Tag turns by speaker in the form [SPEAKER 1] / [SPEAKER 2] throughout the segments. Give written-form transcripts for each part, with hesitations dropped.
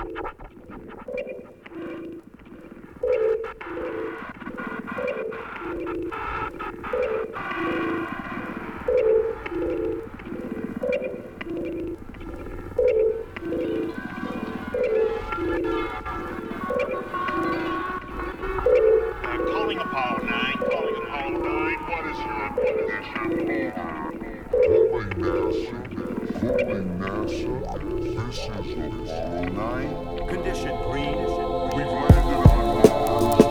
[SPEAKER 1] Calling Apollo 9, calling Apollo 9, what is your condition?
[SPEAKER 2] Calling NASA, this is Apollo 9.
[SPEAKER 1] Condition, green.
[SPEAKER 2] We've landed on Mars.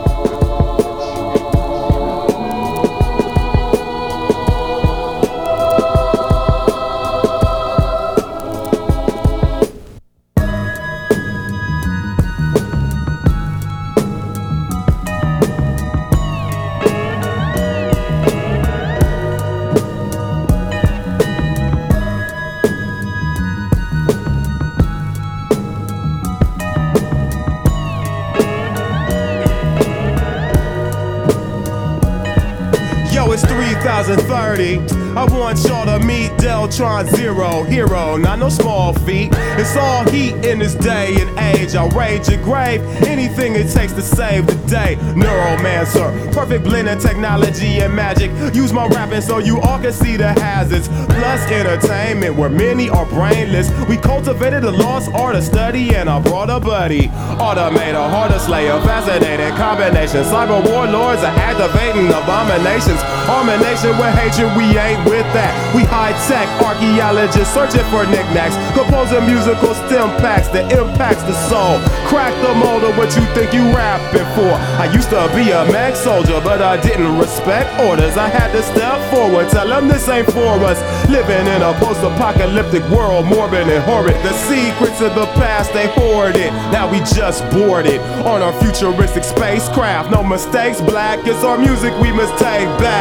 [SPEAKER 3] Yo, it's 3030. I want y'all to meet Deltron Zero, hero, not no small feat. It's all heat in this day and age. I'll rage your grave, anything it takes to save the day. Neuromancer, perfect blend of technology and magic. Use my rapping so you all can see the hazards. Plus entertainment where many are brainless. We cultivated the lost art of study and I brought a buddy. Automator, harder slayer, fascinating combination. Cyber warlords are activating abominations. Harmonation with hatred, we ain't with that. We high-tech archaeologists searching for knickknacks. Composing musical stem packs that impacts the soul. Crack the mold of what you think you rapping for. I used to be a mag soldier, but I didn't respect orders. I had to step forward, tell them this ain't for us. Living in a post-apocalyptic world, morbid and horrid. The secrets of the past, they hoarded. Now we just boarded on our futuristic spacecraft. No mistakes, black, it's our music we must take back.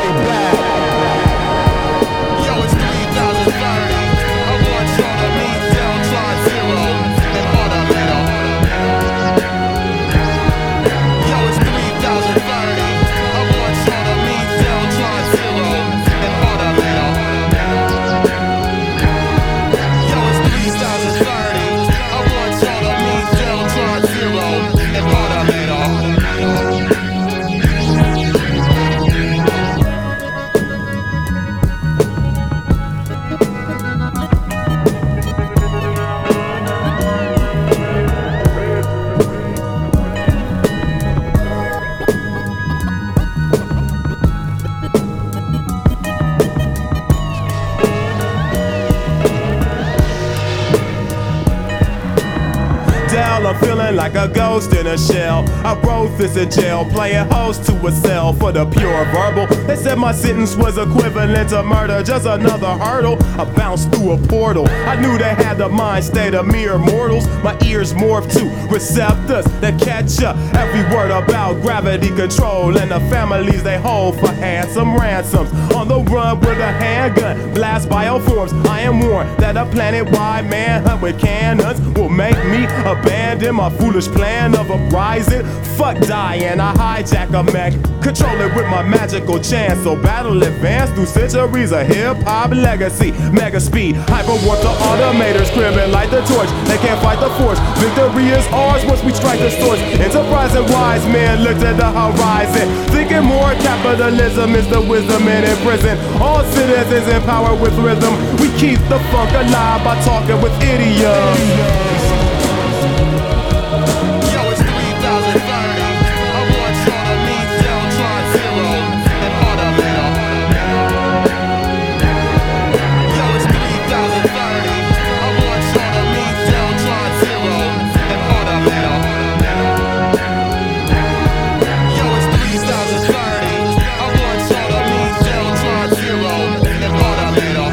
[SPEAKER 4] Yo, it's 3030. I want y'all to meet Deltron Zero and Automator. Yo, it's 3030. I want y'all to meet Deltron Zero and Automator. Yo, it's 3030. I want y'all to meet Deltron Zero and Automator.
[SPEAKER 3] I'm feeling like a ghost in a shell. I wrote this in jail, playing host to a cell for the pure verbal. They said my sentence was equivalent to murder, just another hurdle. I bounced through a portal. I knew they had the mind state of mere mortals. My ears morphed to receptors that catch up every word about gravity control and the families they hold for handsome ransoms. On the run with a handgun, blast bioforms. I am warned that a planet-wide manhunt with cannons will make me abandon my foolish plan of uprising. Fuck dying, I hijack a mech, control it with my magical chance. So battle advance through centuries of hip-hop legacy. Mega speed, hyperwarp the automators, cribbing like the torch. They can't fight the force. Victory is ours once we strike the source. Enterprising wise men looked at the horizon, thinking more capitalism is the wisdom in prison. All citizens empowered with rhythm. We keep the funk alive by talking with idioms.
[SPEAKER 4] Yo, it's 3030. I want y'all to meet Deltron Zero and Automator. Yo, it's 3030. I want y'all to meet Deltron Zero and Automator. Yo, it's 3030. I want y'all to meet Deltron Zero and Automator.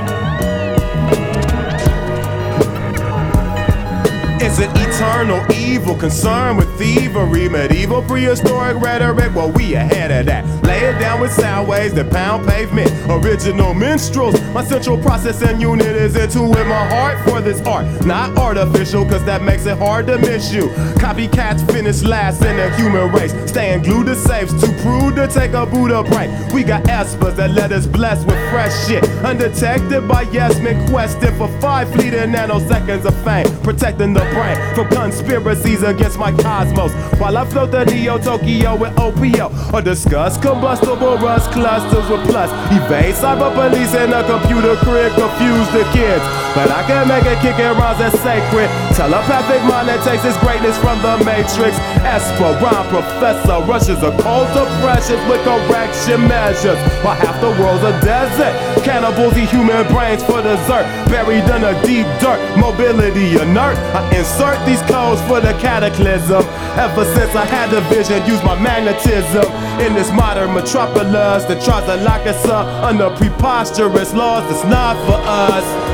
[SPEAKER 3] It's an eternal evil, concerned with thievery, medieval prehistoric rhetoric. Well, we ahead of that. Lay it down with sound waves that pound pavement. Original minstrels, my central processing unit is into with my heart for this art. Not artificial, cause that makes it hard to miss you. Copycats finish last in the human race. Staying glued to safes, too prude to take a Buddha break. We got espers that let us bless with fresh shit. Undetected by yes men questing for 5 fleeting nanoseconds of fame. Protecting the brain from conspiracies against my cosmos. While I float the Neo-Tokyo with OPO. Or discuss combustible rust clusters with plus. Evade cyber police and a computer crib. Confuse the kids. But I can make it kick and rhymes that's sacred. Telepathic mind that takes its greatness from the Matrix. Esper, rhyme professor, rushes a cold depression with correction measures. While half the world's a desert. Cannibals eat human brains for dessert. Buried in a deep dirt, mobility inert. I insert these codes for the cataclysm. Ever since I had the vision, use my magnetism. In this modern metropolis that tries to lock us up under preposterous laws that's not for us.